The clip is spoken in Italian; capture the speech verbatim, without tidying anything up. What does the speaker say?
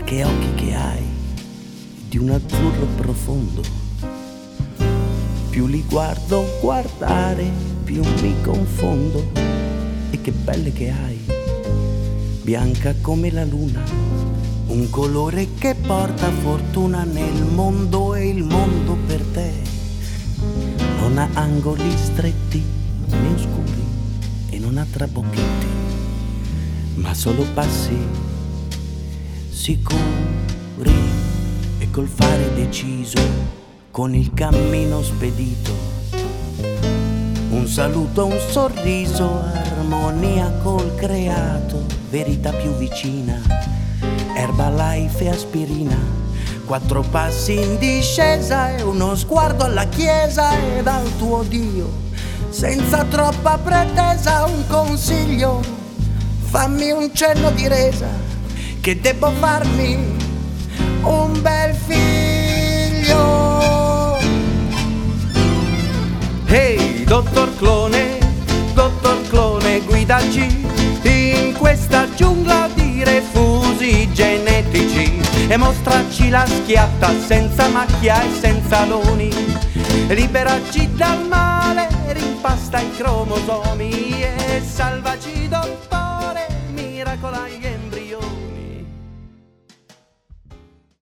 che occhi che hai, di un azzurro profondo. Più li guardo guardare, più mi confondo. E che pelle che hai, bianca come la luna, un colore che porta fortuna nel mondo, e il mondo per te non ha angoli stretti né oscuri e non ha trabocchetti, ma solo passi sicuri, e col fare deciso, con il cammino spedito, un saluto, un sorriso, armonia col creato, verità più vicina, Herbalife e aspirina, quattro passi in discesa e uno sguardo alla chiesa e dal tuo Dio, senza troppa pretesa, un consiglio, fammi un cenno di resa, che debbo farmi un bel figlio. Ehi, dottor Clone, dottor Clone, guidaci in questa giungla di refusi genetici e mostraci la schiatta senza macchia e senza loni, liberaci dal male, rimpasta i cromosomi e salvaci, dottore, miracolaie.